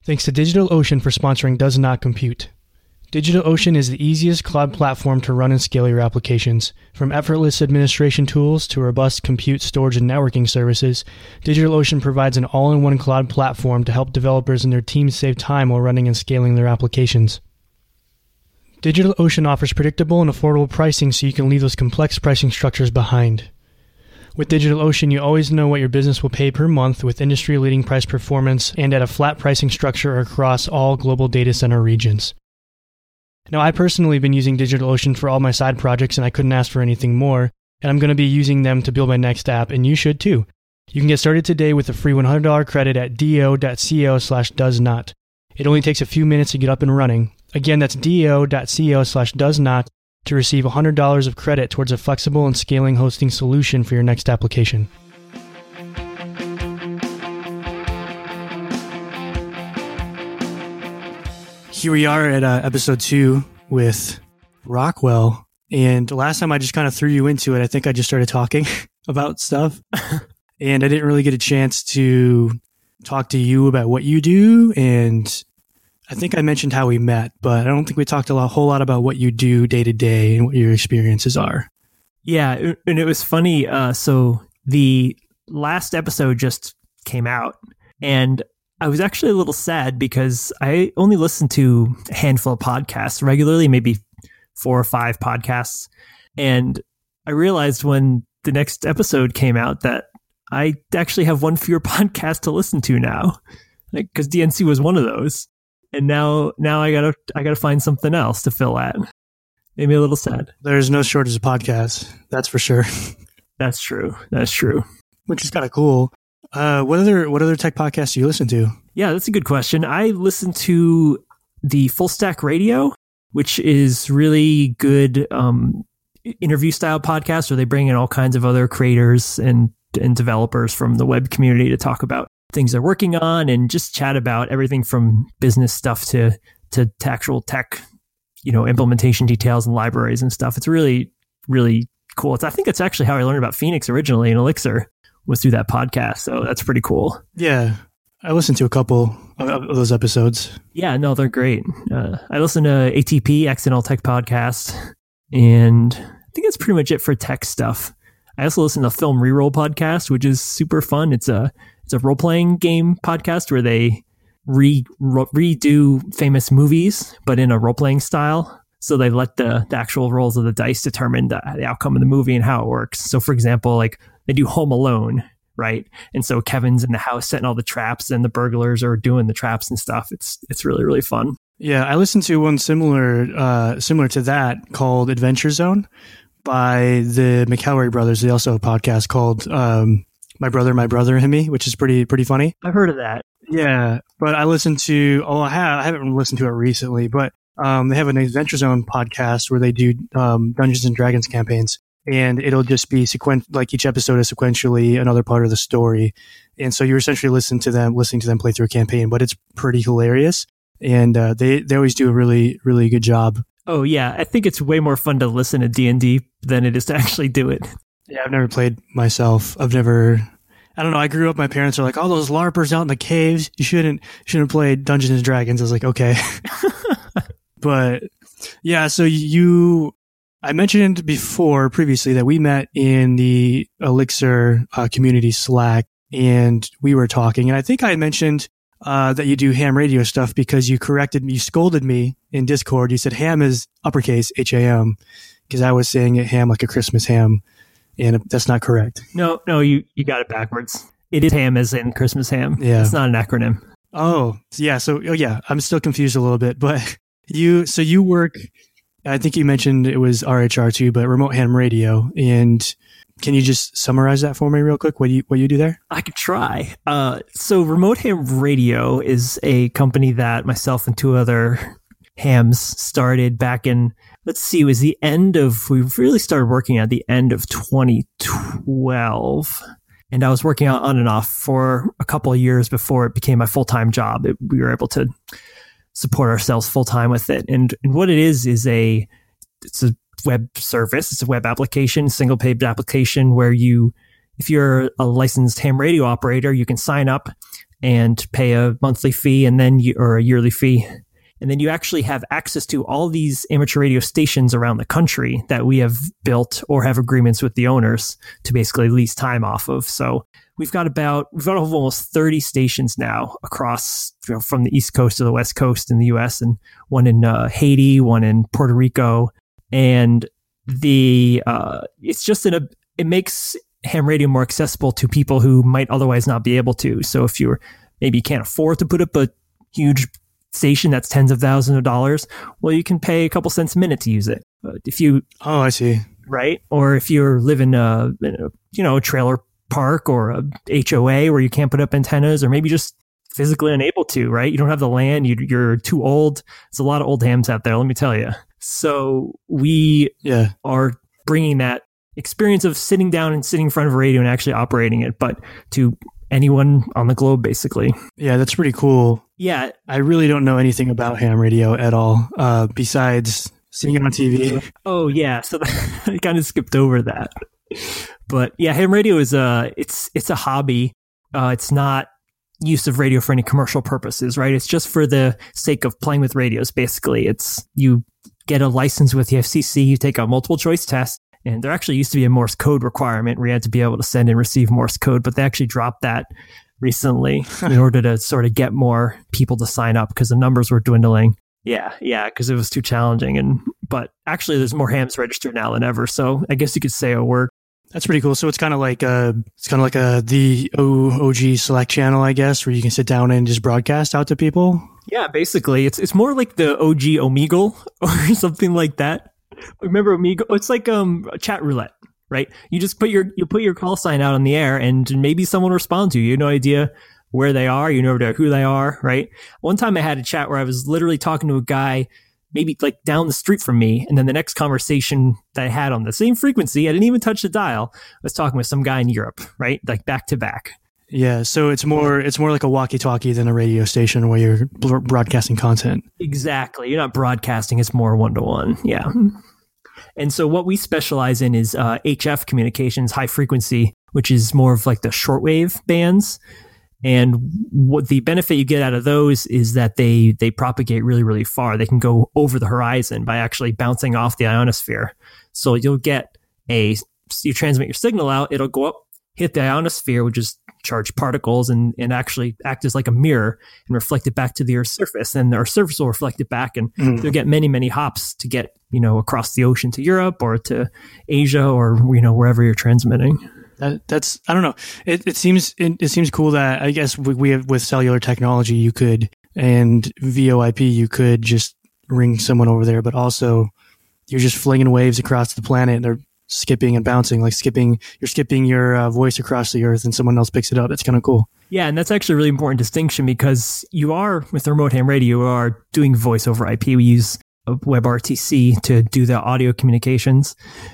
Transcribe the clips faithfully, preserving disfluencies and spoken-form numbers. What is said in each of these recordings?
Thanks to DigitalOcean for sponsoring Does Not Compute. DigitalOcean is the easiest cloud platform to run and scale your applications. From effortless administration tools to robust compute, storage, and networking services, DigitalOcean provides an all-in-one cloud platform to help developers and their teams save time while running and scaling their applications. DigitalOcean offers predictable and affordable pricing so you can leave those complex pricing structures behind. With DigitalOcean, you always know what your business will pay per month with industry-leading price performance and at a flat pricing structure across all global data center regions. Now, I personally have been using DigitalOcean for all my side projects, and I couldn't ask for anything more, and I'm going to be using them to build my next app, and you should too. You can get started today with a free one hundred dollars credit at do.co slash does not. It only takes a few minutes to get up and running. Again, that's do.co slash does not to receive one hundred dollars of credit towards a flexible and scaling hosting solution for your next application. Here we are at uh, episode two with Rockwell. And last time I just kind of threw you into it. I think I just started talking about stuff. And I didn't really get a chance to talk to you about what you do. And I think I mentioned how we met, but I don't think we talked a lot, whole lot about what you do day to day and what your experiences are. Yeah, and it was funny. Uh, so the last episode just came out, and I was actually a little sad because I only listen to a handful of podcasts regularly, maybe four or five podcasts. And I realized when the next episode came out that I actually have one fewer podcast to listen to now, because like, D N C was one of those. And now, now I gotta, I gotta find something else to fill at. Made me a little sad. There's no shortage of podcasts, that's for sure. That's true. That's true. Which is kind of cool. Uh, what other, what other tech podcasts do you listen to? Yeah, that's a good question. I listen to the Full Stack Radio, which is really good um, interview style podcast where they bring in all kinds of other creators and and developers from the web community to talk about things they're working on and just chat about everything from business stuff to, to, to actual tech, you know, implementation details and libraries and stuff. It's really, really cool. It's, I think it's actually how I learned about Phoenix originally in Elixir was through that podcast. So that's pretty cool. Yeah. I listened to a couple of those episodes. Yeah, no, they're great. Uh, I listen to A T P, Accidental Tech Podcast, and I think that's pretty much it for tech stuff. I also listen to Film Reroll Podcast, which is super fun. It's a it's a role-playing game podcast where they re, re redo famous movies, but in a role-playing style. So they let the, the actual rolls of the dice determine the, the outcome of the movie and how it works. So for example, like they do Home Alone, right? And so Kevin's in the house setting all the traps and the burglars are doing the traps and stuff. It's it's really, really fun. Yeah, I listened to one similar uh, similar to that called Adventure Zone by the McElroy brothers. They also have a podcast called um, My Brother, My Brother and Me, which is pretty pretty funny. I've heard of that. Yeah, but I listened to, oh, I, have, I haven't listened to it recently, but um, they have an Adventure Zone podcast where they do um, Dungeons and Dragons campaigns. And it'll just be sequen- like each episode is sequentially another part of the story. And so you're essentially listening to them, listening to them play through a campaign, but it's pretty hilarious. And uh, they, they always do a really, really good job. Oh, yeah. I think it's way more fun to listen to D and D than it is to actually do it. Yeah, I've never played myself. I've never, I don't know. I grew up, my parents are like, oh, those LARPers out in the caves, you shouldn't, shouldn't play Dungeons and Dragons. I was like, okay. But yeah, so you, I mentioned before previously that we met in the Elixir uh, community Slack and we were talking, and I think I mentioned uh, that you do ham radio stuff because you corrected me, you scolded me in Discord. You said ham is uppercase H A M because I was saying it ham like a Christmas ham, and that's not correct. No, no, you, you got it backwards. It is ham as in Christmas ham. Yeah. It's not an acronym. Oh, yeah. So, oh yeah, I'm still confused a little bit, but you, so you work, I think you mentioned it was R H R too, but remote ham radio. And can you just summarize that for me real quick? What do you, what you do there? I could try. Uh, so remote ham radio is a company that myself and two other hams started back in, let's see, it was the end of, we really started working at the end of twenty twelve. And I was working on and off for a couple of years before it became my full-time job. It, we were able to support ourselves full-time with it. And, and what it is, is a, it's a web service. It's a web application, single page application where you, if you're a licensed ham radio operator, you can sign up and pay a monthly fee and then you, or a yearly fee. And then you actually have access to all these amateur radio stations around the country that we have built or have agreements with the owners to basically lease time off of. So we've got about, we've got almost thirty stations now across, you know, from the East Coast to the West Coast in the U S, and one in uh, Haiti, one in Puerto Rico. And the, uh, it's just in a, it makes ham radio more accessible to people who might otherwise not be able to. So if you're, maybe you can't afford to put up a huge station that's tens of thousands of dollars, well, you can pay a couple cents a minute to use it. But if you, oh, I see, right, or if you're living a, in a you know a trailer park or a H O A where you can't put up antennas, or maybe just physically unable to, right? You don't have the land, you, you're too old. There's a lot of old hams out there, let me tell you. So we yeah. are bringing that experience of sitting down and sitting in front of a radio and actually operating it, but to anyone on the globe, basically. Yeah, that's pretty cool. Yeah. I really don't know anything about ham radio at all, uh, besides seeing it on T V. Oh, yeah. So I kind of skipped over that. But yeah, ham radio is a, it's, it's a hobby. Uh, it's not use of radio for any commercial purposes, right? It's just for the sake of playing with radios, basically. It's, you get a license with the F C C, you take a multiple choice test, and there actually used to be a Morse code requirement where you had to be able to send and receive Morse code, but they actually dropped that recently in order to sort of get more people to sign up because the numbers were dwindling. Yeah, yeah, because it was too challenging. And but actually, there's more hams registered now than ever, so I guess you could say it worked. That's pretty cool. So it's kind of like uh it's kind of like a the O- OG Select channel, I guess, where you can sit down and just broadcast out to people. Yeah, basically, it's it's more like the O G Omegle or something like that. Remember Omegle? It's like um chat roulette, right? You just put your you put your call sign out on the air, and maybe someone responds to you. You have no idea where they are. You know who they are, right? One time I had a chat where I was literally talking to a guy maybe like down the street from me, and then the next conversation that I had on the same frequency, I didn't even touch the dial, I was talking with some guy in Europe, right? Like back to back. Yeah, so it's more it's more like a walkie-talkie than a radio station where you're broadcasting content. Exactly. You're not broadcasting, it's more one-to-one. Yeah. And so what we specialize in is uh, H F communications, high frequency, which is more of like the shortwave bands. And what the benefit you get out of those is that they they propagate really, really far. They can go over the horizon by actually bouncing off the ionosphere. So you'll get a, you transmit your signal out, it'll go up, hit the ionosphere, which is charged particles, and, and actually act as like a mirror and reflect it back to the Earth's surface. And the Earth's surface will reflect it back, and mm. you'll get many, many hops to get, you know, across the ocean to Europe or to Asia or, you know, wherever you're transmitting. That, that's, I don't know. It, it seems, it, it seems cool that I guess we, we have with cellular technology, you could, and V O I P, you could just ring someone over there, but also you're just flinging waves across the planet and they're skipping and bouncing, like skipping, you're skipping your uh, voice across the earth and someone else picks it up. That's kind of cool. Yeah. And that's actually a really important distinction because you are, with the remote ham radio, you are doing voice over I P. We use a WebRTC to do the audio communications,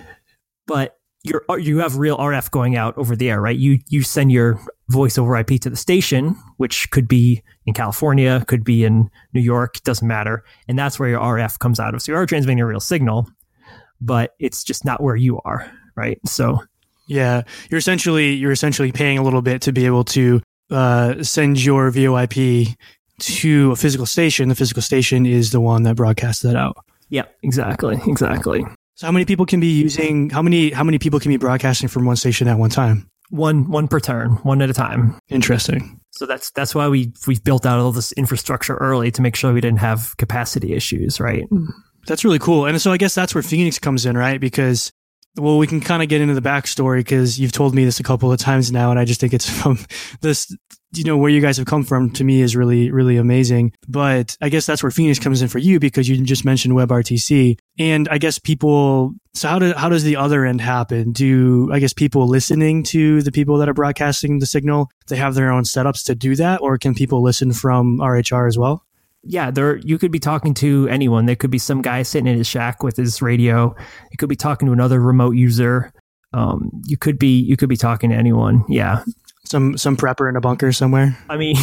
but You're, you have real R F going out over the air, right? You you send your voice over I P to the station, which could be in California, could be in New York, doesn't matter. And that's where your R F comes out of. So you are transmitting a real signal, but it's just not where you are, right? So yeah, you're essentially you're essentially paying a little bit to be able to uh, send your V O I P to a physical station. The physical station is the one that broadcasts that out. Yeah, exactly, exactly. So how many people can be using, how many how many people can be broadcasting from one station at one time? One one per turn, one at a time. Interesting. So that's that's why we we've built out all this infrastructure early to make sure we didn't have capacity issues, right? That's really cool. And so I guess that's where Phoenix comes in, right? Because, well, we can kind of get into the backstory because you've told me this a couple of times now, and I just think it's from this, you know, where you guys have come from to me is really, really amazing. But I guess that's where Phoenix comes in for you because you just mentioned WebRTC. And I guess people, so how, do, how does the other end happen? Do, I guess, people listening to the people that are broadcasting the signal, they have their own setups to do that? Or can people listen from R H R as well? Yeah, there. You could be talking to anyone. There could be some guy sitting in his shack with his radio. You could be talking to another remote user. Um, you could be you could be talking to anyone. Yeah, some some prepper in a bunker somewhere. I mean,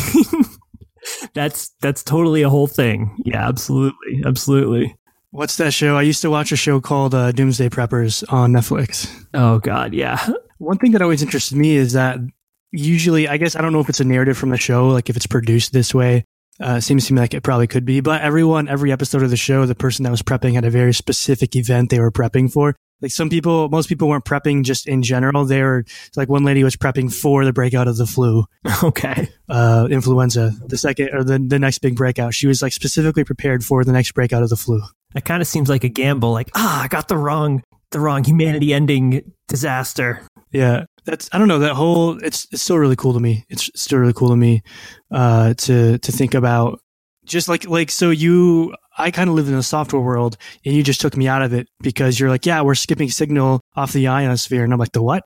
that's that's totally a whole thing. Yeah, absolutely, absolutely. What's that show? I used to watch a show called uh, Doomsday Preppers on Netflix. Oh God, yeah. One thing that always interested me is that usually, I guess, I don't know if it's a narrative from the show, like if it's produced this way. Uh, seems to me like it probably could be, but everyone, every episode of the show, the person that was prepping had a very specific event they were prepping for. Like some people, most people weren't prepping just in general. They were like one lady was prepping for the breakout of the flu. Okay. Uh, influenza, the second or the, the next big breakout. She was like specifically prepared for the next breakout of the flu. That kind of seems like a gamble. Like, ah, I got the wrong, the wrong humanity ending disaster. Yeah. That's, I don't know, that whole, it's, it's still really cool to me. It's still really cool to me, uh, to, to think about just like, like, so you, I kind of live in the software world and you just took me out of it because you're like, yeah, we're skipping signal off the ionosphere. And I'm like, the what?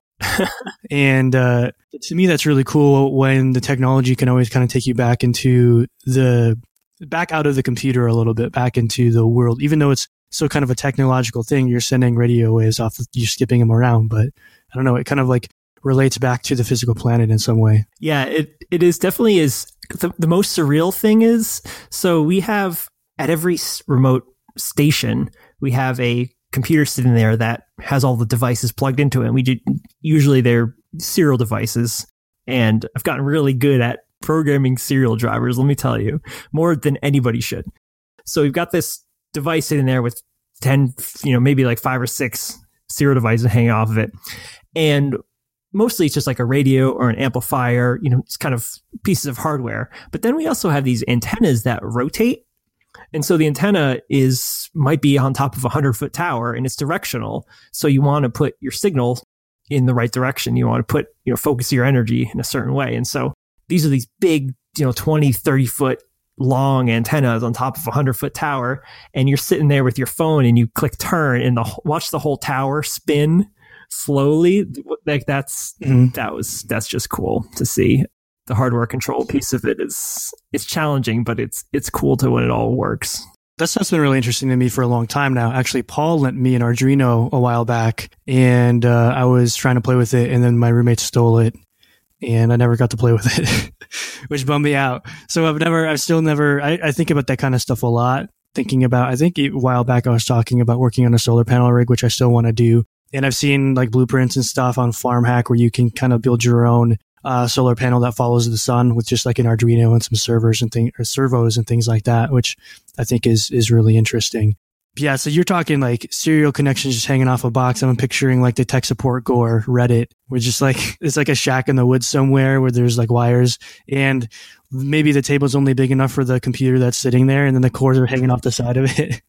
and, uh, to me, that's really cool when the technology can always kind of take you back into the, back out of the computer a little bit, back into the world, even though it's so kind of a technological thing. You're sending radio waves off, you're skipping them around, but I don't know, it kind of like relates back to the physical planet in some way. Yeah, it, it is definitely is. The, the most surreal thing is, so we have at every remote station, we have a computer sitting there that has all the devices plugged into it. And we do, usually they're serial devices. And I've gotten really good at programming serial drivers, let me tell you, more than anybody should. So we've got this device sitting there with ten, you know, maybe like five or six serial devices hanging off of it. And mostly it's just like a radio or an amplifier, you know, it's kind of pieces of hardware. But then we also have these antennas that rotate. And so the antenna is might be on top of a hundred foot tower and it's directional. So you want to put your signal in the right direction. You want to put, you know, focus your energy in a certain way. And so these are these big, you know, twenty, thirty foot long antennas on top of a hundred foot tower. And you're sitting there with your phone and you click turn and the watch the whole tower spin slowly. Like that's, mm-hmm. that was, that's just cool to see. The hardware control piece of it is, it's challenging, but it's, it's cool to when it all works. That stuff's been really interesting to me for a long time now. Actually, Paul lent me an Arduino a while back and, uh, I was trying to play with it and then my roommate stole it and I never got to play with it, which bummed me out. So I've never, I've still never, I, I think about that kind of stuff a lot. Thinking about, I think a while back I was talking about working on a solar panel rig, which I still want to do. And I've seen like blueprints and stuff on FarmHack where you can kind of build your own uh, solar panel that follows the sun with just like an Arduino and some servers and things, or servos and things like that, which I think is is really interesting. Yeah, so you're talking like serial connections just hanging off a box. I'm picturing like the tech support gore Reddit, where just like it's like a shack in the woods somewhere where there's like wires and maybe the table's only big enough for the computer that's sitting there and then the cords are hanging off the side of it.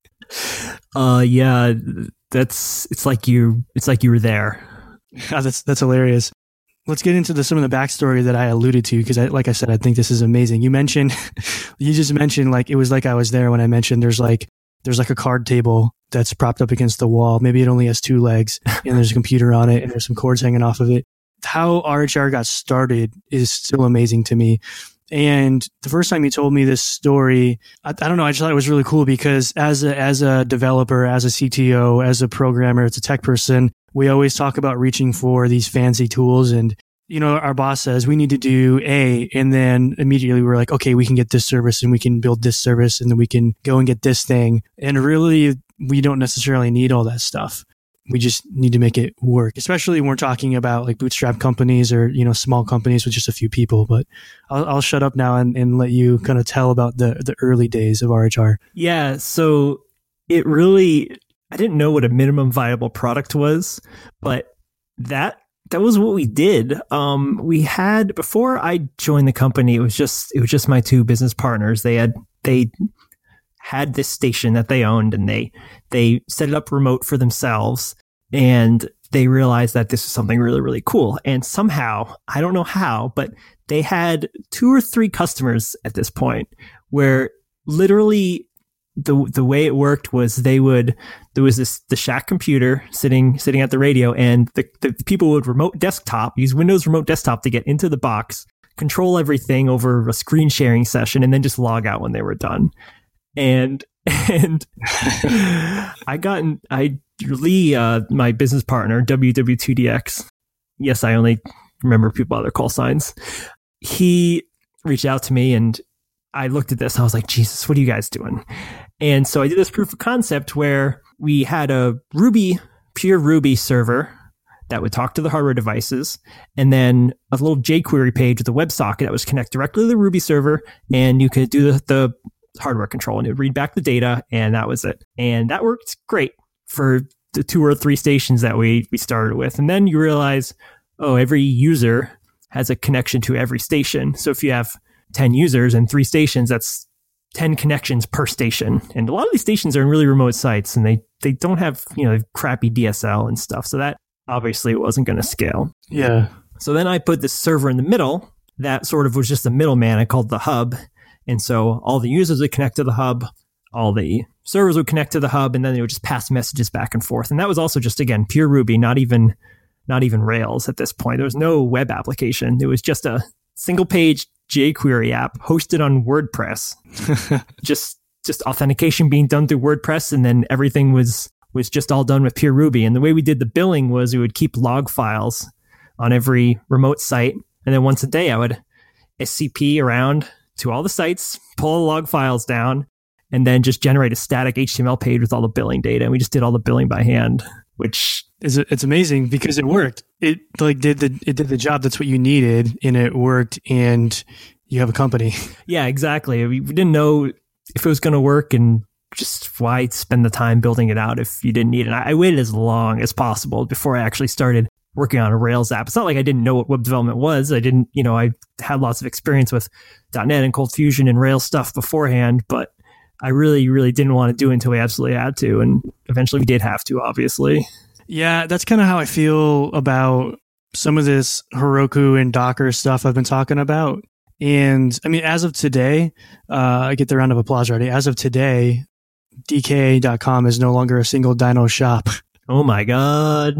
Uh, yeah, that's, it's like you, it's like you were there. Oh, that's, that's hilarious. Let's get into the, some of the backstory that I alluded to. Cause I, like I said, I think this is amazing. You mentioned, you just mentioned like, it was like I was there when I mentioned there's like, there's like a card table that's propped up against the wall. Maybe it only has two legs and there's a computer on it and there's some cords hanging off of it. How R H R got started is still amazing to me. And the first time you told me this story, I, I don't know, I just thought it was really cool because as a, as a developer, as a C T O, as a programmer, as a tech person, we always talk about reaching for these fancy tools. And, you know, our boss says we need to do A, and then immediately we're like, okay, we can get this service and we can build this service and then we can go and get this thing. And really, we don't necessarily need all that stuff. We just need to make it work, especially when we're talking about like bootstrap companies or, you know, small companies with just a few people. But I'll, I'll shut up now and, and let you kind of tell about the, the early days of R H R. Yeah. So it really, I didn't know what a minimum viable product was, but that, that was what we did. Um, we had, before I joined the company, it was just, it was just my two business partners. They had, they had this station that they owned and they, they set it up remote for themselves and they realized that this was something really, really cool. And somehow, I don't know how, but they had two or three customers at this point where literally the the way it worked was they would, there was this, the shack computer sitting, sitting at the radio and the, the people would remote desktop, use Windows Remote Desktop to get into the box, control everything over a screen sharing session and then just log out when they were done. And, and I got, in, I, Lee, uh, my business partner, W W two D X. Yes, I only remember people by their call signs. He reached out to me and I looked at this and I was like, Jesus, what are you guys doing? And so I did this proof of concept where we had a Ruby, pure Ruby server that would talk to the hardware devices, and then a little jQuery page with a WebSocket that was connect directly to the Ruby server, and you could do the, the hardware control, and it would read back the data, and that was it. And that worked great for the two or three stations that we we started with. And then you realize, oh, every user has a connection to every station. So if you have ten users and three stations, that's ten connections per station. And a lot of these stations are in really remote sites, and they, they don't have, you know, crappy D S L and stuff. So that obviously wasn't going to scale. Yeah. So then I put this server in the middle that sort of was just a middleman. I called the hub. And so all the users would connect to the hub, all the servers would connect to the hub, and then they would just pass messages back and forth. And that was also just, again, pure Ruby, not even not even Rails at this point. There was no web application. It was just a single page jQuery app hosted on WordPress. just just authentication being done through WordPress, and then everything was was just all done with pure Ruby. And the way we did the billing was we would keep log files on every remote site, and then once a day I would S C P around to all the sites, pull the log files down, and then just generate a static H T M L page with all the billing data. And we just did all the billing by hand, which is it's amazing because it worked. It like did the it did the job that's what you needed, and it worked, and you have a company. Yeah, exactly. We, we didn't know if it was going to work, and just why spend the time building it out if you didn't need it. And I, I waited as long as possible before I actually started working on a Rails app. It's not like I didn't know what web development was. I didn't, you know, I had lots of experience with .dot net and Cold Fusion and Rails stuff beforehand, but I really, really didn't want to do it until we absolutely had to. And eventually we did have to, obviously. Yeah, that's kind of how I feel about some of this Heroku and Docker stuff I've been talking about. And I mean, as of today, uh, I get the round of applause already. As of today, D K dot com is no longer a single dyno shop. Oh my God.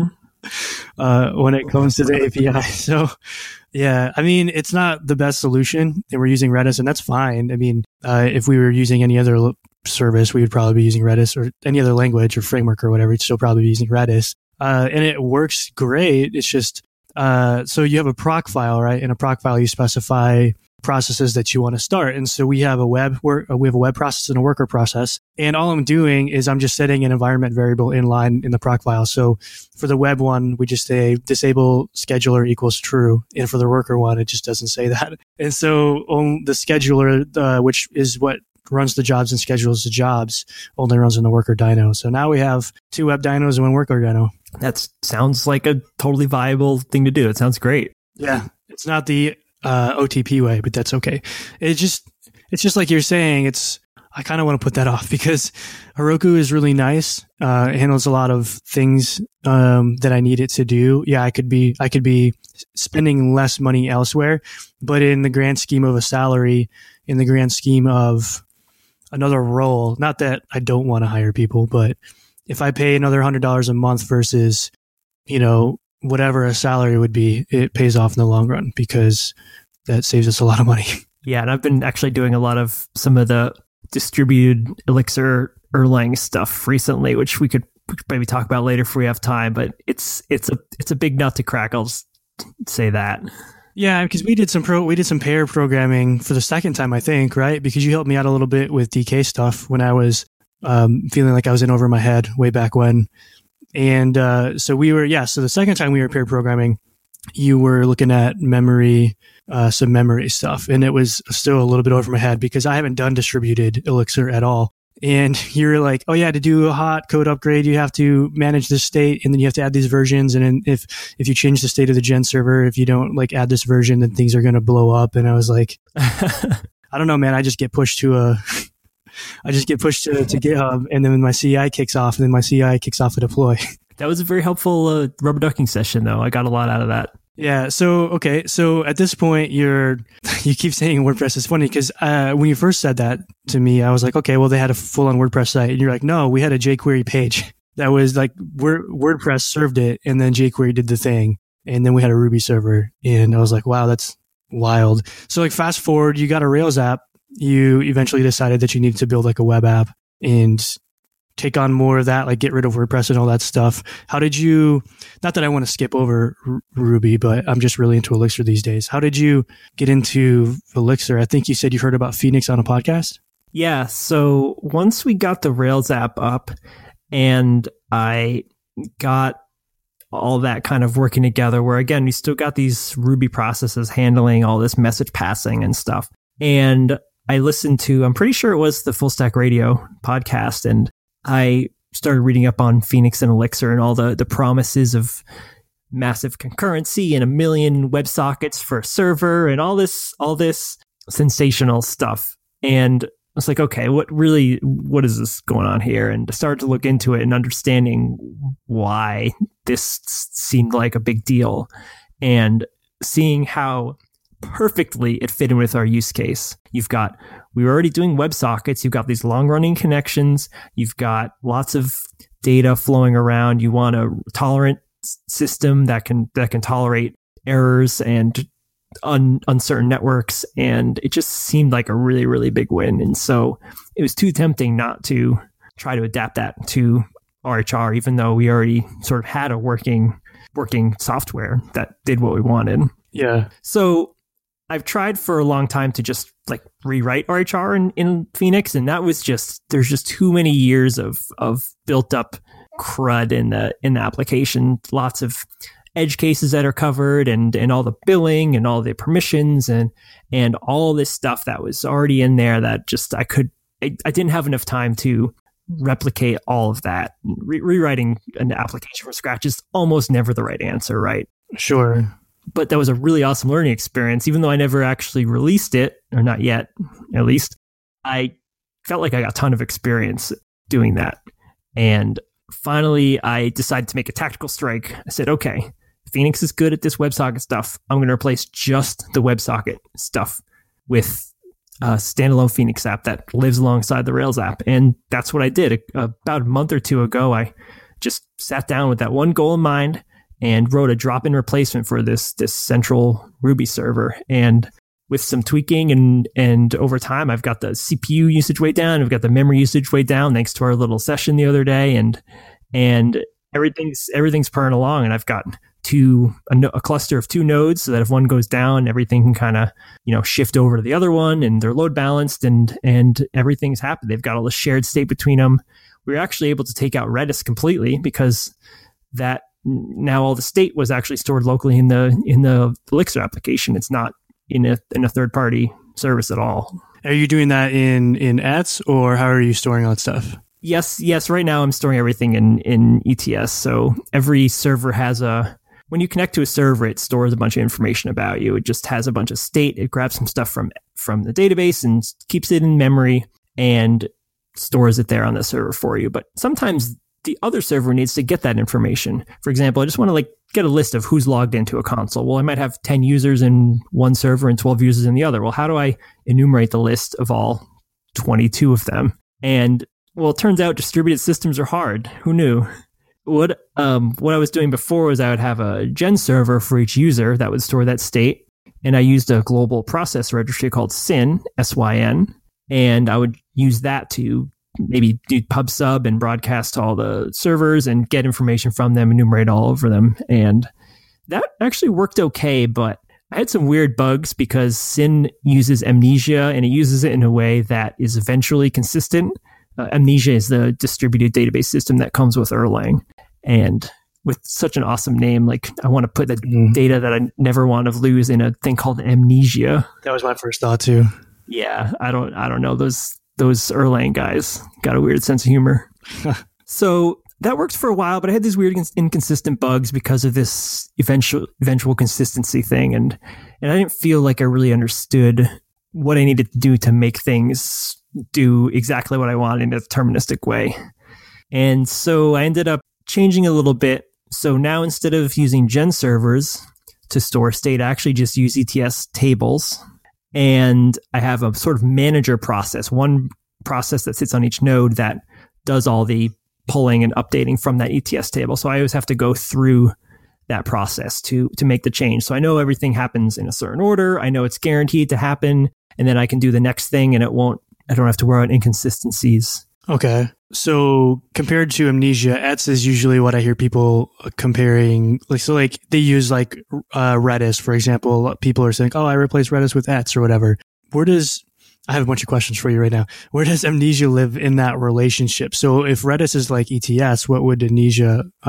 Uh, when it comes to the A P I. So yeah, I mean, it's not the best solution, and we're using Redis, and that's fine. I mean, uh, if we were using any other l- service, we would probably be using Redis, or any other language or framework or whatever. We'd still probably be using Redis. Uh, and it works great. It's just, uh, so you have a proc file, right? In a proc file, you specify processes that you want to start. And so we have a web work, we have a web process and a worker process. And all I'm doing is I'm just setting an environment variable in line in the proc file. So for the web one, we just say disable scheduler equals true. And for the worker one, it just doesn't say that. And so on the scheduler, uh, which is what runs the jobs and schedules the jobs, only runs in the worker dyno. So now we have two web dynos and one worker dyno. That sounds like a totally viable thing to do. It sounds great. Yeah. It's not the uh, O T P way, but that's okay. It's just, it's just like you're saying, it's, I kind of want to put that off because Heroku is really nice. Uh, it handles a lot of things, um, that I need it to do. Yeah, I could be, I could be spending less money elsewhere, but in the grand scheme of a salary, in the grand scheme of another role, not that I don't want to hire people, but if I pay another one hundred dollars a month versus, you know, whatever a salary would be, it pays off in the long run because that saves us a lot of money. Yeah, and I've been actually doing a lot of some of the distributed Elixir Erlang stuff recently, which we could maybe talk about later if we have time, but it's it's a it's a big nut to crack, I'll just say that. Yeah, because we did some pro, we did some pair programming for the second time, I think, right? Because you helped me out a little bit with D K stuff when I was um, feeling like I was in over my head way back when. And uh, so we were, yeah, so the second time we were pair programming, you were looking at memory, uh, some memory stuff. And it was still a little bit over my head because I haven't done distributed Elixir at all. And you're like, oh yeah, to do a hot code upgrade, you have to manage this state, and then you have to add these versions. And then if if you change the state of the gen server, if you don't like add this version, then things are going to blow up. And I was like, I don't know, man. I just get pushed to a, I just get pushed to, to GitHub, and then my C I kicks off, and then my C I kicks off a deploy. That was a very helpful uh, rubber ducking session, though. I got a lot out of that. Yeah. So, okay. So at this point, you're, you keep saying WordPress is funny because uh, when you first said that to me, I was like, okay, well, they had a full on WordPress site. And you're like, no, we had a jQuery page that was like Word, WordPress served it, and then jQuery did the thing. And then we had a Ruby server. And I was like, wow, that's wild. So like fast forward, you got a Rails app. You eventually decided that you needed to build like a web app and take on more of that, like get rid of WordPress and all that stuff. How did you, not that I want to skip over R- Ruby, but I'm just really into Elixir these days. How did you get into Elixir? I think you said you heard about Phoenix on a podcast. Yeah. So once we got the Rails app up and I got all that kind of working together where, again, we still got these Ruby processes handling all this message passing and stuff. And I listened to, I'm pretty sure it was the Full Stack Radio podcast, and I started reading up on Phoenix and Elixir and all the, the promises of massive concurrency and a million WebSockets for a server and all this, all this sensational stuff. And I was like, okay, what really, what is this going on here? And I started to look into it and understanding why this seemed like a big deal and seeing how perfectly it fit in with our use case. You've got, we were already doing WebSockets. You've got these long running connections. You've got lots of data flowing around. You want a tolerant system that can, that can tolerate errors and un, uncertain networks. And it just seemed like a really, really big win. And so it was too tempting not to try to adapt that to R H R, even though we already sort of had a working, working software that did what we wanted. Yeah. So I've tried for a long time to just like rewrite R H R in, in Phoenix. And that was just, there's just too many years of, of built up crud in the, in the application, lots of edge cases that are covered and, and all the billing and all the permissions and, and all this stuff that was already in there that just, I could, I, I didn't have enough time to replicate all of that. Re- rewriting an application from scratch is almost never the right answer, right? Sure. But that was a really awesome learning experience. Even though I never actually released it, or not yet, at least, I felt like I got a ton of experience doing that. And finally, I decided to make a tactical strike. I said, okay, Phoenix is good at this WebSocket stuff. I'm going to replace just the WebSocket stuff with a standalone Phoenix app that lives alongside the Rails app. And that's what I did. About a month or two ago, I just sat down with that one goal in mind and wrote a drop-in replacement for this this central Ruby server. And with some tweaking and and over time, I've got the C P U usage way down. I've got the memory usage way down thanks to our little session the other day. And and everything's everything's purring along. And I've got two a, no, a cluster of two nodes so that if one goes down, everything can kind of you know shift over to the other one, and they're load balanced, and and everything's happy. They've got all the shared state between them. We were actually able to take out Redis completely because that. Now all the state was actually stored locally in the in the Elixir application. It's not in a in a third party service at all. Are you doing that in in E T S, or how are you storing all that stuff? Yes, yes. Right now I'm storing everything in in E T S. So every server has a when you connect to a server, it stores a bunch of information about you. It just has a bunch of state. It grabs some stuff from from the database and keeps it in memory and stores it there on the server for you. But sometimes the other server needs to get that information. For example, I just want to like get a list of who's logged into a console. Well, I might have ten users in one server and twelve users in the other. Well, how do I enumerate the list of all twenty-two of them? And well, it turns out distributed systems are hard. Who knew? What um what I was doing before was I would have a gen server for each user that would store that state. And I used a global process registry called S Y N, S Y N, and I would use that to maybe do pub sub and broadcast to all the servers and get information from them, enumerate all over them. And that actually worked okay, but I had some weird bugs because S Y N uses Amnesia and it uses it in a way that is eventually consistent. Uh, Amnesia is the distributed database system that comes with Erlang. And with such an awesome name, like I want to put the mm. data that I never want to lose in a thing called Amnesia. That was my first thought too. Yeah, I don't, I don't know. Those Those Erlang guys got a weird sense of humor. So that worked for a while, but I had these weird inconsistent bugs because of this eventual eventual consistency thing. And, and I didn't feel like I really understood what I needed to do to make things do exactly what I wanted in a deterministic way. And so I ended up changing a little bit. So now instead of using gen servers to store state, I actually just use E T S tables. And I have a sort of manager process, one process that sits on each node that does all the pulling and updating from that E T S table. So I always have to go through that process to to make the change. So I know everything happens in a certain order. I know it's guaranteed to happen. And then I can do the next thing and it won't, I don't have to worry about inconsistencies. Okay. So compared to Amnesia, E T S is usually what I hear people comparing. Like, so like they use like uh, Redis, for example. People are saying, oh, I replaced Redis with E T S or whatever. Where does, I have a bunch of questions for you right now. Where does Amnesia live in that relationship? So if Redis is like E T S, what would Amnesia uh,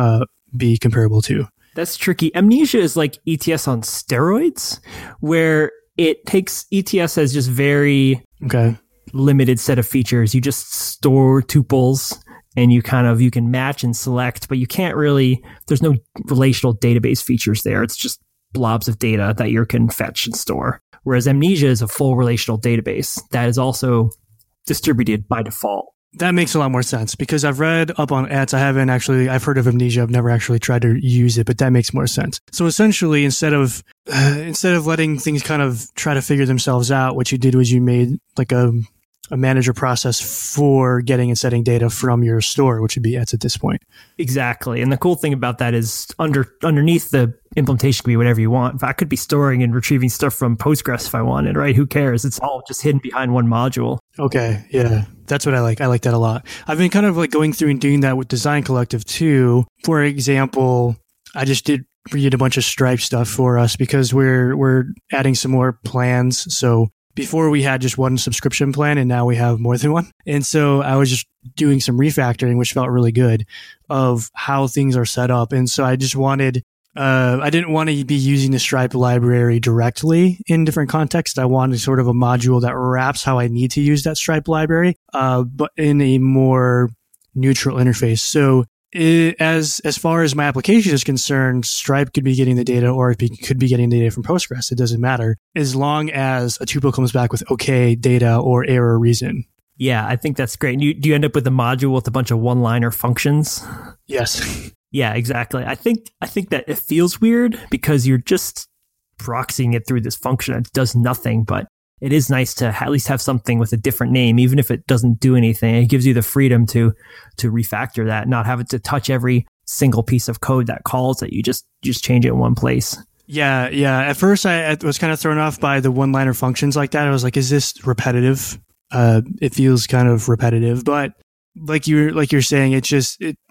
be comparable to. That's tricky. Amnesia is like E T S on steroids, where it takes E T S as just very okay. limited set of features. You just store tuples and you kind of, you can match and select, but you can't really, there's no relational database features there. It's just blobs of data that you can fetch and store. Whereas Amnesia is a full relational database that is also distributed by default. That makes a lot more sense because I've read up on ads. I haven't actually, I've heard of Amnesia. I've never actually tried to use it, but that makes more sense. So essentially, instead of, uh, instead of letting things kind of try to figure themselves out, what you did was you made like a, a manager process for getting and setting data from your store, which would be Ets at this point. Exactly. And the cool thing about that is under underneath the implementation can be whatever you want. In fact, I could be storing and retrieving stuff from Postgres if I wanted, right? Who cares? It's all just hidden behind one module. Okay. Yeah. That's what I like. I like that a lot. I've been kind of like going through and doing that with Design Collective too. For example, I just did read a bunch of Stripe stuff for us because we're, we're adding some more plans. So before we had just one subscription plan and now we have more than one. And so I was just doing some refactoring, which felt really good of how things are set up. And so I just wanted, uh, I didn't want to be using the Stripe library directly in different contexts. I wanted sort of a module that wraps how I need to use that Stripe library, uh, but in a more neutral interface. So It, as as far as my application is concerned, Stripe could be getting the data or it be, could be getting the data from Postgres. It doesn't matter as long as a tuple comes back with okay data or error reason. Yeah, I think that's great. You, do you end up with a module with a bunch of one-liner functions? Yes. Yeah, exactly. I think I think that it feels weird because you're just proxying it through this function. It does nothing, but it is nice to at least have something with a different name, even if it doesn't do anything. It gives you the freedom to to refactor that, not have it to touch every single piece of code that calls it. You just just change it in one place. Yeah, yeah. At first, I, I was kind of thrown off by the one-liner functions like that. I was like, "Is this repetitive?" Uh, it feels kind of repetitive, but like you're like you're saying, it just it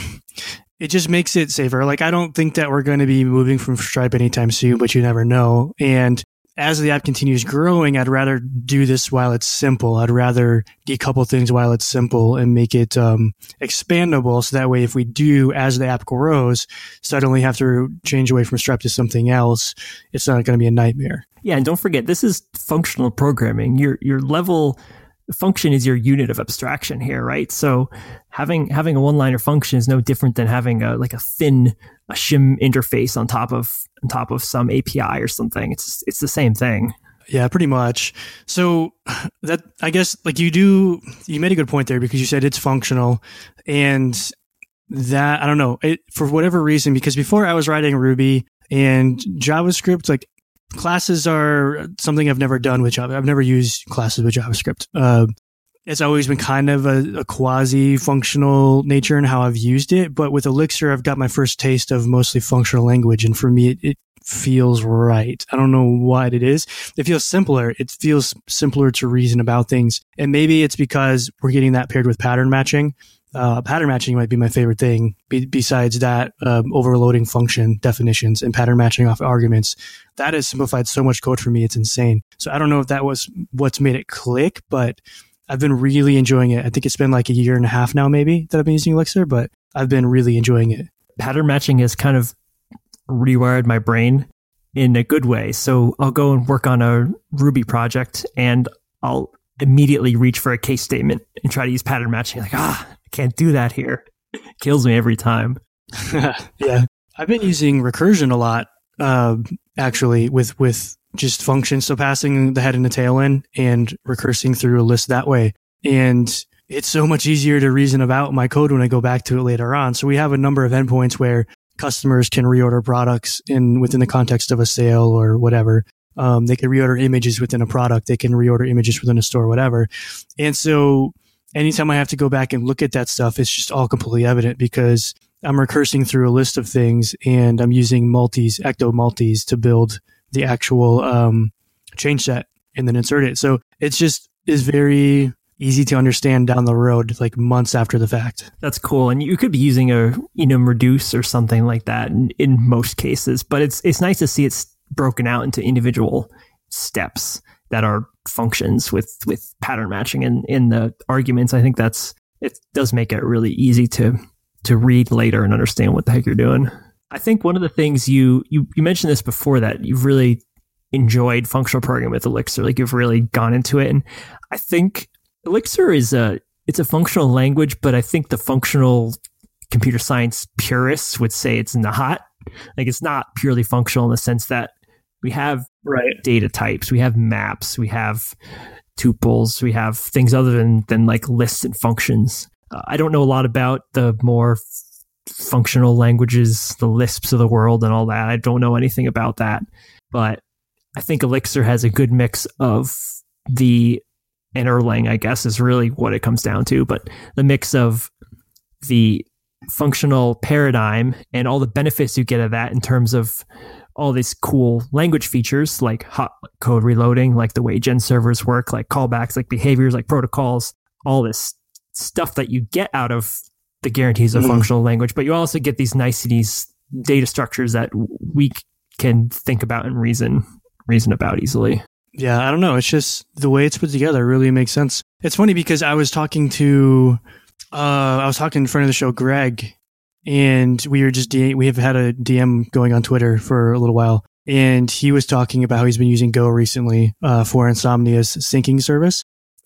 it just makes it safer. Like I don't think that we're going to be moving from Stripe anytime soon, but you never know. And as the app continues growing, I'd rather do this while it's simple. I'd rather decouple things while it's simple and make it um, expandable. So that way, if we do, as the app grows, suddenly have to change away from Stripe to something else, it's not going to be a nightmare. Yeah, and don't forget, this is functional programming. Your your level function is your unit of abstraction here, right? So having having a one-liner function is no different than having a like a thin a shim interface on top of on top of some A P I or something. It's it's the same thing. Yeah, pretty much. So that I guess like you do you made a good point there because you said it's functional, and that I don't know it, for whatever reason, because before I was writing Ruby and JavaScript, like classes are something I've never done with Java. I've never used classes with JavaScript. Uh, it's always been kind of a, a quasi-functional nature in how I've used it. But with Elixir, I've got my first taste of mostly functional language. And for me, it, it feels right. I don't know what it is. It feels simpler. It feels simpler to reason about things. And maybe it's because we're getting that paired with pattern matching. Uh, pattern matching might be my favorite thing. Be- besides that, um, overloading function definitions and pattern matching off arguments, that has simplified so much code for me. It's insane. So I don't know if that was what's made it click, but I've been really enjoying it. I think it's been like a year and a half now, maybe, that I've been using Elixir, but I've been really enjoying it. Pattern matching has kind of rewired my brain in a good way. So I'll go and work on a Ruby project and I'll immediately reach for a case statement and try to use pattern matching. Like, ah, I can't do that here. It kills me every time. Yeah. I've been using recursion a lot, uh, actually, with, with just functions. So passing the head and the tail in and recursing through a list that way. And it's so much easier to reason about my code when I go back to it later on. So we have a number of endpoints where customers can reorder products in within the context of a sale or whatever. Um, they can reorder images within a product. They can reorder images within a store, whatever. And so anytime I have to go back and look at that stuff, it's just all completely evident because I'm recursing through a list of things and I'm using multis, ecto multis to build the actual um, change set and then insert it. So it's just is very easy to understand down the road, like months after the fact. That's cool. And you could be using a enum reduce or something like that in, in most cases, but it's it's nice to see it's broken out into individual steps that are functions with, with pattern matching and in the arguments. I think that's, it does make it really easy to, to read later and understand what the heck you're doing. I think one of the things you, you, you mentioned this before, that you've really enjoyed functional programming with Elixir, like you've really gone into it. And I think Elixir is a, it's a functional language, but I think the functional computer science purists would say it's not. Like it's not purely functional in the sense that we have right. data types, we have maps, we have tuples, we have things other than, than like lists and functions. Uh, I don't know a lot about the more f- functional languages, the Lisps of the world and all that. I don't know anything about that, but I think Elixir has a good mix of the and Erlang, I guess, is really what it comes down to, but the mix of the functional paradigm and all the benefits you get of that in terms of all these cool language features like hot code reloading, like the way gen servers work, like callbacks, like behaviors, like protocols, all this stuff that you get out of the guarantees of mm. functional language. But you also get these niceties, data structures that we can think about and reason reason about easily. Yeah, I don't know. It's just the way it's put together really makes sense. It's funny because I was talking to, uh, I was talking in front of the show, Greg, and we were just, D- we have had a D M going on Twitter for a little while. And he was talking about how he's been using Go recently uh, for Insomnia's syncing service.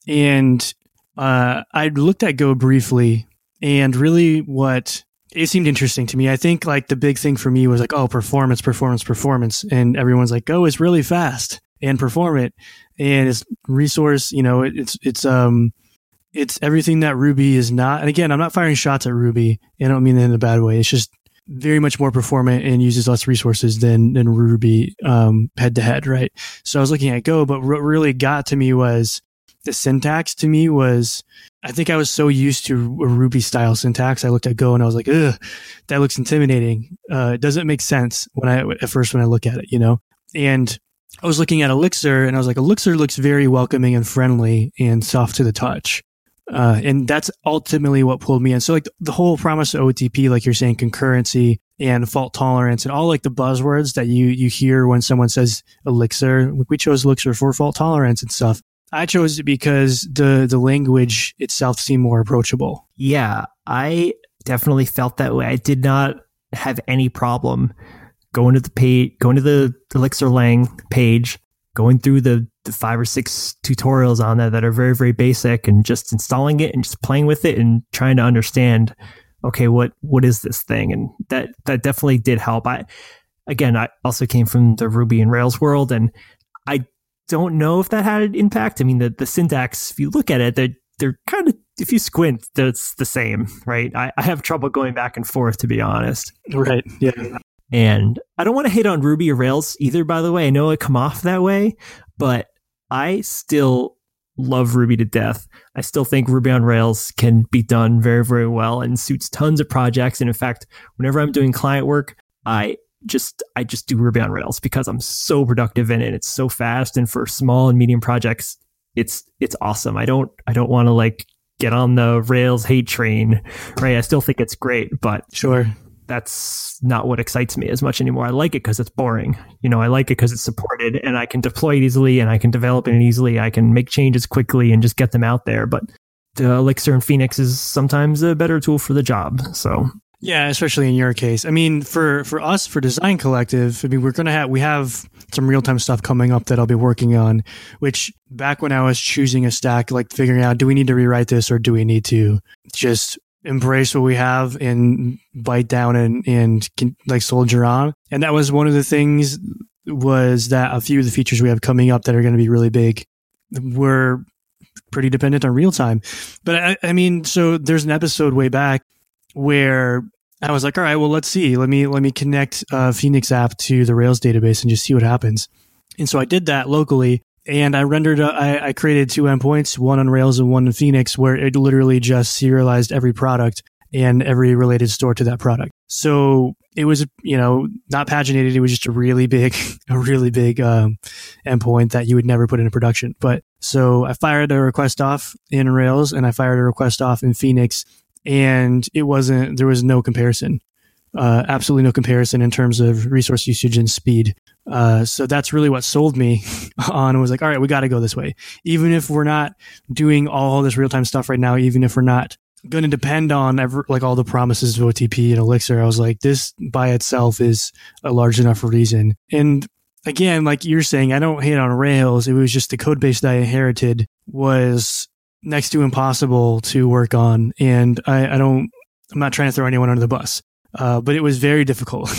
And uh, I looked at Go briefly, and really what it seemed interesting to me. I think like the big thing for me was like, oh, performance, performance, performance. And everyone's like, Go is really fast and perform it. And it's resource, you know, it, it's, it's, um, it's everything that Ruby is not. And again, I'm not firing shots at Ruby. I don't mean that in a bad way. It's just very much more performant and uses less resources than, than Ruby, um, head to head. Right. So I was looking at Go, but what really got to me was the syntax to me was, I think I was so used to a Ruby style syntax. I looked at Go and I was like, ugh, that looks intimidating. Uh, it doesn't make sense when I, at first, when I look at it, you know, and I was looking at Elixir and I was like, Elixir looks very welcoming and friendly and soft to the touch. Uh, and that's ultimately what pulled me in. So like the whole promise of O T P, like you're saying, concurrency and fault tolerance and all like the buzzwords that you, you hear when someone says Elixir, we chose Elixir for fault tolerance and stuff. I chose it because the, the language itself seemed more approachable. Yeah, I definitely felt that way. I did not have any problem going to the page, going to the Elixir Lang page, going through the, the five or six tutorials on that that are very, very basic, and just installing it and just playing with it and trying to understand, okay, what, what is this thing? And that, that definitely did help. I, again, I also came from the Ruby and Rails world, and I don't know if that had an impact. I mean, the, the syntax, if you look at it, they're, they're kind of, if you squint, it's the same, right? I, I have trouble going back and forth, to be honest. Right. Yeah. And I don't want to hate on Ruby or Rails either, by the way. I know it come off that way, but I still love Ruby to death. I still think Ruby on Rails can be done very, very well and suits tons of projects. And in fact, whenever I'm doing client work, I just I just do Ruby on Rails because I'm so productive in it. It's so fast, and for small and medium projects, it's it's awesome. I don't I don't want to like get on the Rails hate train, right? I still think it's great, but sure, that's not what excites me as much anymore. I like it because it's boring. You know, I like it because it's supported and I can deploy it easily and I can develop it easily. I can make changes quickly and just get them out there. But the Elixir and Phoenix is sometimes a better tool for the job. So yeah, especially in your case. I mean, for, for us, for Design Collective, I mean, we're going to have, we have some real-time stuff coming up that I'll be working on, which back when I was choosing a stack, like figuring out, do we need to rewrite this or do we need to just embrace what we have and bite down and, and can, like soldier on. And that was one of the things, was that a few of the features we have coming up that are going to be really big were pretty dependent on real time. But I, I mean, so there's an episode way back where I was like, all right, well, let's see. Let me, let me connect uh Phoenix app to the Rails database and just see what happens. And so I did that locally. And I rendered, a, I, I created two endpoints, one on Rails and one in Phoenix, where it literally just serialized every product and every related store to that product. So it was, you know, not paginated. It was just a really big, a really big um, endpoint that you would never put into production. But so I fired a request off in Rails and I fired a request off in Phoenix, and it wasn't, there was no comparison. Uh, absolutely no comparison in terms of resource usage and speed. Uh, so that's really what sold me on. It was like, all right, we got to go this way. Even if we're not doing all this real-time stuff right now, even if we're not going to depend on ever, like all the promises of O T P and Elixir. I was like, this by itself is a large enough reason. And again, like you're saying, I don't hate on Rails. It was just the code base that I inherited was next to impossible to work on. And I, I don't, I'm not trying to throw anyone under the bus, uh, but it was very difficult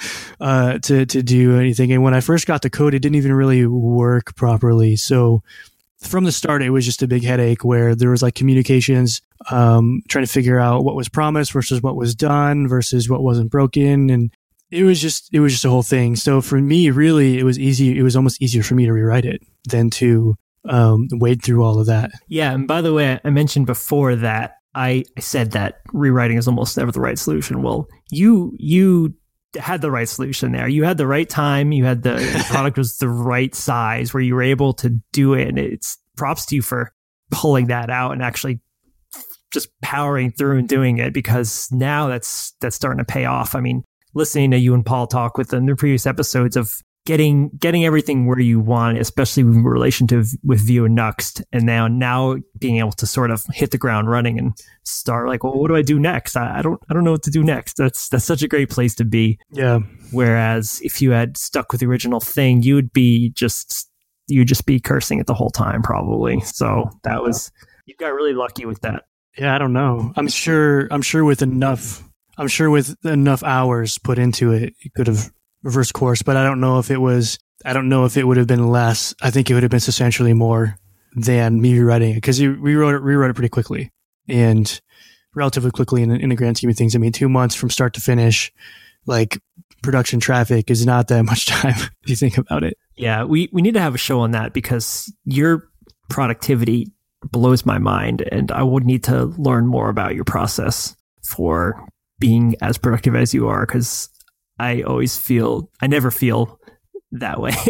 uh, to, to do anything. And when I first got the code, it didn't even really work properly. So from the start, it was just a big headache where there was like communications, um, trying to figure out what was promised versus what was done versus what wasn't broken. And it was just, it was just a whole thing. So for me, really, it was easy. It was almost easier for me to rewrite it than to um, wade through all of that. Yeah. And by the way, I mentioned before that I said that rewriting is almost never the right solution. Well, you, you had the right solution there. You had the right time. You had the, the product was the right size where you were able to do it. And it's props to you for pulling that out and actually just powering through and doing it, because now that's, that's starting to pay off. I mean, listening to you and Paul talk with them in the previous episodes of getting, getting everything where you want, especially in relation to with Vue and Nuxt. And now, now being able to sort of hit the ground running and start like, well, what do I do next? I, I don't, I don't know what to do next. That's, that's such a great place to be. Yeah. Whereas if you had stuck with the original thing, you would be just, you'd just be cursing it the whole time, probably. So that was, you got really lucky with that. Yeah. I don't know. I'm sure, I'm sure with enough, I'm sure with enough hours put into it, you could have reverse course, but I don't know if it was, I don't know if it would have been less. I think it would have been substantially more than me rewriting it, because you rewrote it, rewrote it pretty quickly and relatively quickly in, in the grand scheme of things. I mean, two months from start to finish, like production traffic is not that much time if you think about it. Yeah, we, we need to have a show on that because your productivity blows my mind, and I would need to learn more about your process for being as productive as you are, because I always feel, I never feel that way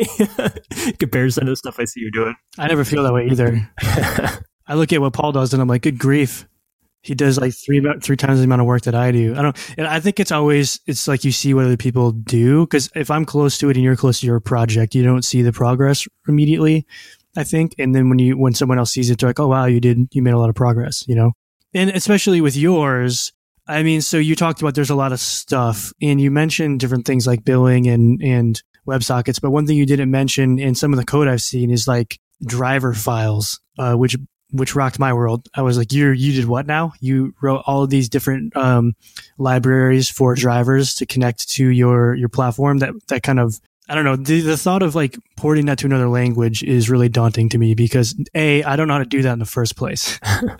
in comparison to the stuff I see you doing. I never feel that way either. I look at what Paul does and I'm like, good grief. He does like three about three times the amount of work that I do. I don't, and I think it's always, it's like you see what other people do. Cause if I'm close to it and you're close to your project, you don't see the progress immediately, I think. And then when you, when someone else sees it, they're like, oh, wow, you did, you made a lot of progress, you know? And especially with yours, I mean, so you talked about there's a lot of stuff, and you mentioned different things like billing and, and WebSockets. But one thing you didn't mention in some of the code I've seen is like driver files, uh, which, which rocked my world. I was like, you you did what now? You wrote all of these different, um, libraries for drivers to connect to your, your platform. That, that kind of, I don't know, the, the thought of like porting that to another language is really daunting to me because A, I don't know how to do that in the first place.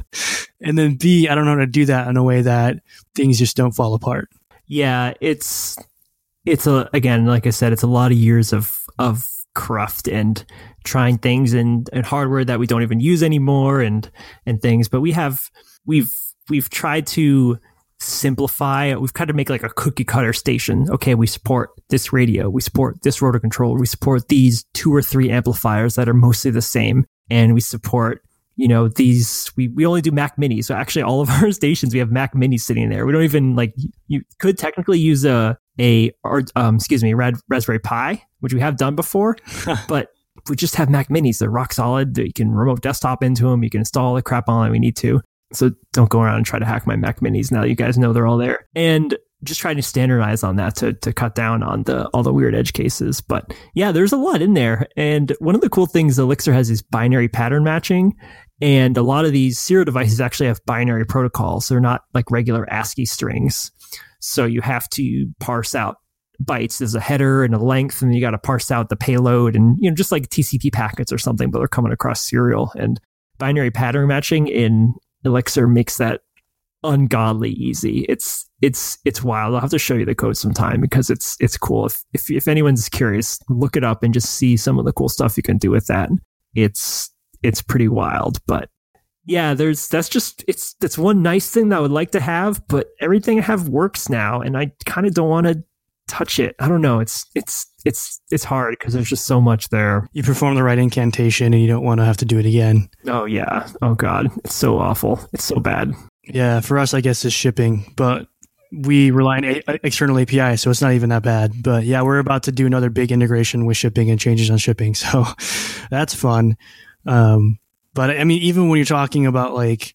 And then B, I don't know how to do that in a way that things just don't fall apart. Yeah, it's, it's a, again, like I said, it's a lot of years of, of cruft and trying things and, and hardware that we don't even use anymore and, and things. But we have, we've, we've tried to simplify. We've tried to make like a cookie cutter station. Okay, we support this radio, we support this rotor controller, we support these two or three amplifiers that are mostly the same, and we support, you know, these. We we only do Mac Minis. So actually, all of our stations we have Mac Minis sitting there. We don't even like. You could technically use a a or um excuse me, Red Raspberry Pi, which we have done before, but we just have Mac Minis. They're rock solid. You can remote desktop into them. You can install all the crap on that we need to. So don't go around and try to hack my Mac Minis now that you guys know they're all there. And just trying to standardize on that to to cut down on the all the weird edge cases. But yeah, there's a lot in there. And one of the cool things Elixir has is binary pattern matching. And a lot of these serial devices actually have binary protocols. They're not like regular ASCII strings. So you have to parse out bytes. There's a header and a length, and you got to parse out the payload and, you know, just like T C P packets or something, but they're coming across serial. And binary pattern matching in Elixir makes that ungodly easy. It's it's it's wild. I'll have to show you the code sometime because it's it's cool. If if if anyone's curious, look it up and just see some of the cool stuff you can do with that. It's it's pretty wild. But yeah, there's that's just it's that's one nice thing that I would like to have, but everything I have works now, and I kind of don't want to touch it. I don't know. It's it's it's it's hard because there's just so much there. You perform the right incantation and you don't want to have to do it again. Oh yeah. Oh god. It's so awful. It's so bad. Yeah, for us, I guess, is shipping, but we rely on a- external A P I, so it's not even that bad. But yeah, we're about to do another big integration with shipping and changes on shipping, so that's fun. Um, but I mean, even when you're talking about like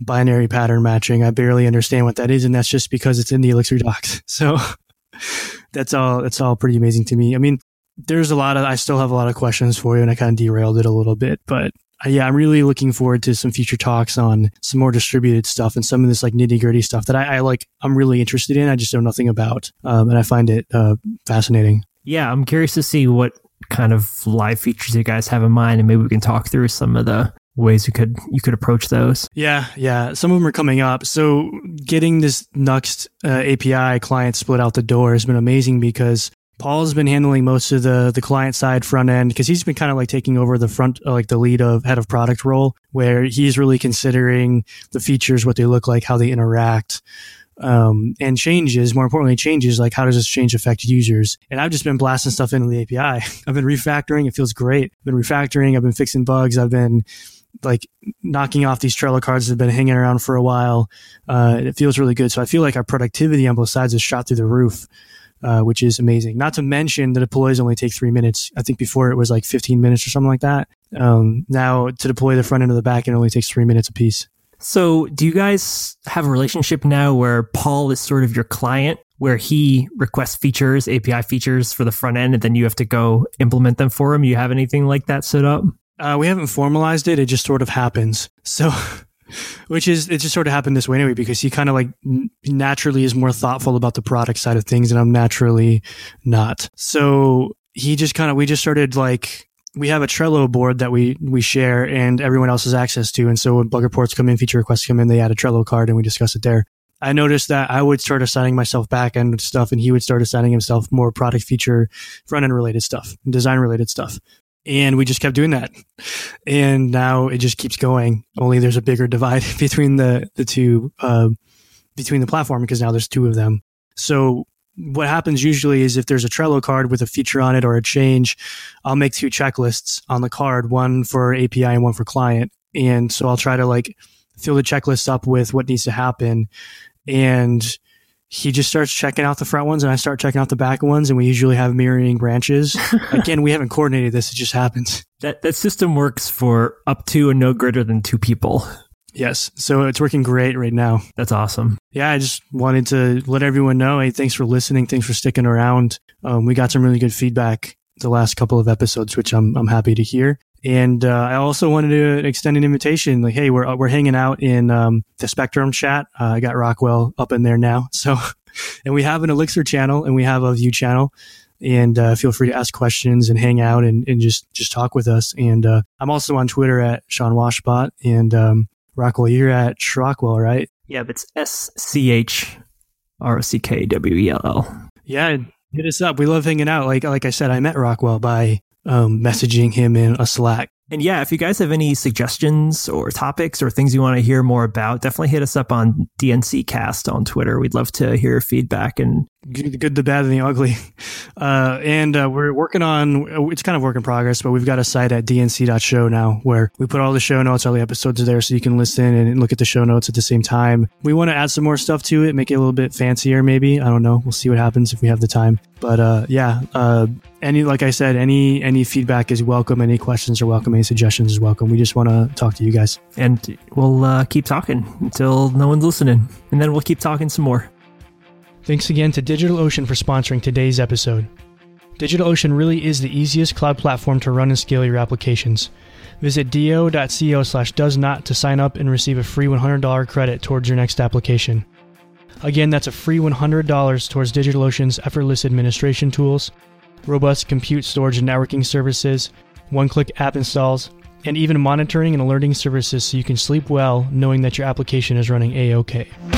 binary pattern matching. I barely understand what that is, and that's just because it's in the Elixir docs. So that's all. That's all pretty amazing to me. I mean, there's a lot of. I still have a lot of questions for you, and I kind of derailed it a little bit, but uh, yeah, I'm really looking forward to some future talks on some more distributed stuff and some of this like nitty gritty stuff that I, I like. I'm really interested in. I just know nothing about, um, and I find it uh, fascinating. Yeah, I'm curious to see what kind of live features you guys have in mind, and maybe we can talk through some of the ways you could you could approach those. Yeah, yeah. Some of them are coming up. So getting this Nuxt uh, A P I client split out the door has been amazing because Paul's been handling most of the the client side front end because he's been kind of like taking over the front, uh, like the lead of head of product role, where he's really considering the features, what they look like, how they interact. Um, and changes, more importantly, changes like how does this change affect users? And I've just been blasting stuff into the A P I. I've been refactoring. It feels great. I've been refactoring. I've been fixing bugs. I've been like knocking off these Trello cards that have been hanging around for a while. Uh, it feels really good. So I feel like our productivity on both sides has shot through the roof, uh, which is amazing. Not to mention the deploys only take three minutes. I think before it was like fifteen minutes or something like that. Um, now to deploy the front end of the back end only takes three minutes a piece. So do you guys have a relationship now where Paul is sort of your client, where he requests features, A P I features for the front end, and then you have to go implement them for him? You have anything like that set up? Uh, we haven't formalized it. It just sort of happens. So, which is, it just sort of happened this way anyway, because he kind of like naturally is more thoughtful about the product side of things, and I'm naturally not. So he just kind of, we just started like, we have a Trello board that we, we share and everyone else has access to. And so when bug reports come in, feature requests come in, they add a Trello card and we discuss it there. I noticed that I would start assigning myself back end stuff and he would start assigning himself more product feature, front end related stuff, design related stuff. And we just kept doing that. And now it just keeps going. Only there's a bigger divide between the, the two, uh, between the platform because now there's two of them. So what happens usually is if there's a Trello card with a feature on it or a change, I'll make two checklists on the card, one for A P I and one for client. And so I'll try to like fill the checklists up with what needs to happen. And he just starts checking out the front ones and I start checking out the back ones. And we usually have mirroring branches. Again, we haven't coordinated this. It just happens. That, that system works for up to and no greater than two people. Yes. So it's working great right now. That's awesome. Yeah, I just wanted to let everyone know, hey, thanks for listening. Thanks for sticking around. Um, we got some really good feedback the last couple of episodes, which I'm I'm happy to hear. And uh, I also wanted to extend an invitation. Like, hey, we're we're hanging out in um, the Spectrum chat. Uh, I got Rockwell up in there now. So, and we have an Elixir channel and we have a Vue channel. And uh, feel free to ask questions and hang out and, and just just talk with us. And uh, I'm also on Twitter at Sean Washbot. And um, Rockwell, you're at Shrockwell, right? Yeah, but it's S C H R O C K W E L L. Yeah, hit us up. We love hanging out. Like like I said, I met Rockwell by um, messaging him in a Slack. And yeah, if you guys have any suggestions or topics or things you want to hear more about, definitely hit us up on D N C Cast on Twitter. We'd love to hear your feedback. And good, good, the bad, and the ugly. Uh, and uh, we're working on, it's kind of work in progress, but we've got a site at d n c dot show now where we put all the show notes, all the episodes are there so you can listen and look at the show notes at the same time. We want to add some more stuff to it, make it a little bit fancier maybe. I don't know. We'll see what happens if we have the time. But uh, yeah, uh, any like I said, any any feedback is welcome. Any questions are welcome. Any suggestions is welcome. We just want to talk to you guys. And we'll uh, keep talking until no one's listening. And then we'll keep talking some more. Thanks again to DigitalOcean for sponsoring today's episode. DigitalOcean really is the easiest cloud platform to run and scale your applications. Visit do.co slash does not to sign up and receive a free one hundred dollars credit towards your next application. Again, that's a free one hundred dollars towards DigitalOcean's effortless administration tools, robust compute, storage, and networking services, one-click app installs, and even monitoring and alerting services so you can sleep well knowing that your application is running A-OK.